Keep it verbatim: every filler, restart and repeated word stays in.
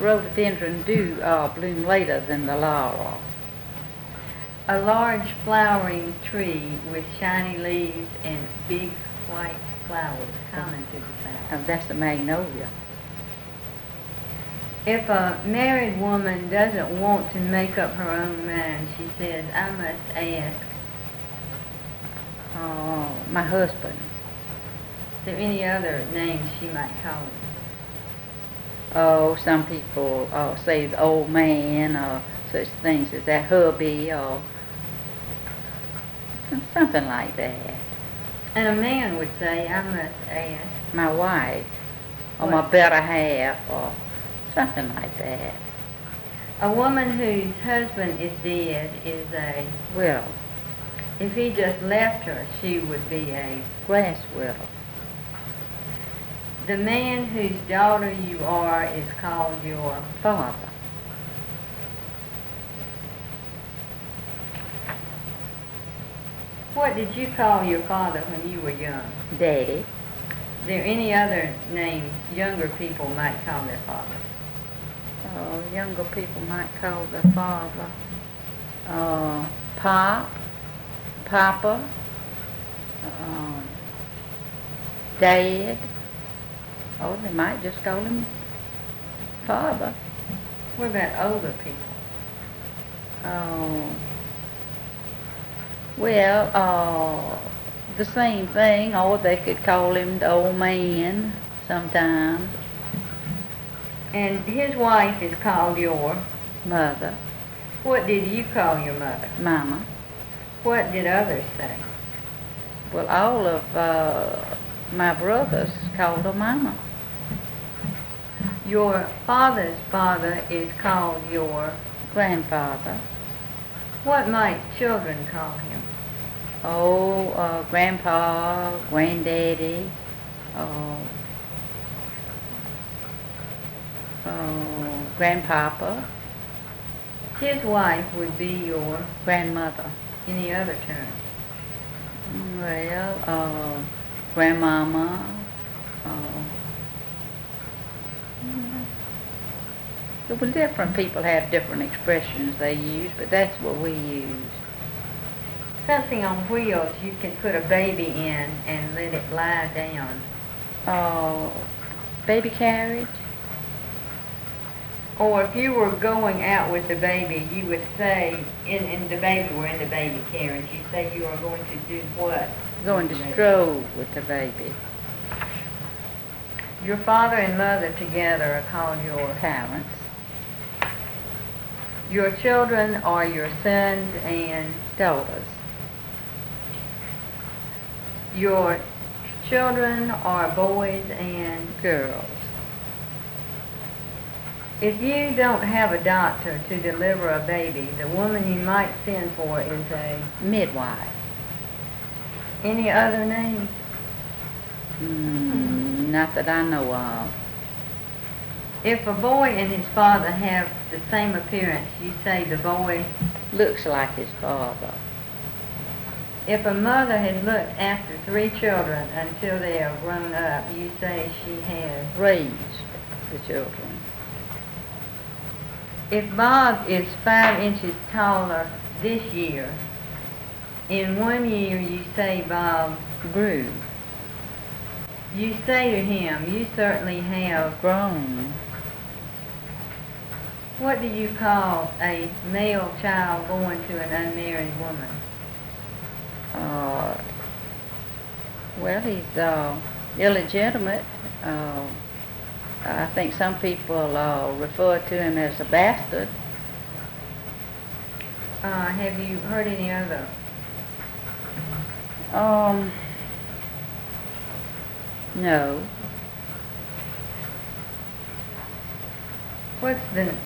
rhododendron do uh, bloom later than the laurel? A large flowering tree with shiny leaves and big white flowers common to the south. Oh, that's the magnolia. If a married woman doesn't want to make up her own mind, she says, I must ask. Oh, my husband. Is there any other names she might call him? Oh, some people uh, say the old man or such things as that, hubby or something like that. And a man would say, I must ask. My wife or What? my better half or something like that. A woman whose husband is dead is a Widow. If he just left her, she would be a Grass widow. The man whose daughter you are is called your Father. What did you call your father when you were young? Daddy. Is there any other names younger people might call their father? Oh, younger people might call their father uh, Pop, Papa, um, Dad. Oh, they might just call him Father. What about older people? Oh, well, uh, the same thing, or they could call him the old man sometimes. And his wife is called your Mother. What did you call your mother? Mama. What did others say? Well, all of uh, my brothers called her Mama. Your father's father is called your Grandfather. What might children call him? Oh, uh, Grandpa, Granddaddy, uh, uh, Grandpapa, His wife would be your Grandmother. any other term. Well, uh, Grandmama, uh, well, different people have different expressions they use, but that's what we use. Something on wheels you can put a baby in and let it lie down. Uh, baby carriage. Or if you were going out with the baby, you would say, in, in the baby, we're in the baby carriage, you say you are going to do what? Going to with the baby? stroll with the baby. Your father and mother together are called your Parents. Your children are your sons and Daughters. your children are boys and Girls. if you don't have a doctor to deliver a baby, the woman you might send for is a Midwife. any other names? Mm, not that I know of. If a boy and his father have the same appearance, you say the boy. Looks like his father. If a mother has looked after three children until they are grown up, you say she has. Raised the children. If Bob is five inches taller this year, in one year you say Bob Grew. You say to him, you certainly have. Grown. What do you call a male child born to an unmarried woman? Uh, well, he's uh, illegitimate. Uh, I think some people uh, refer to him as a bastard. Uh, have you heard any other? Um, no. What's the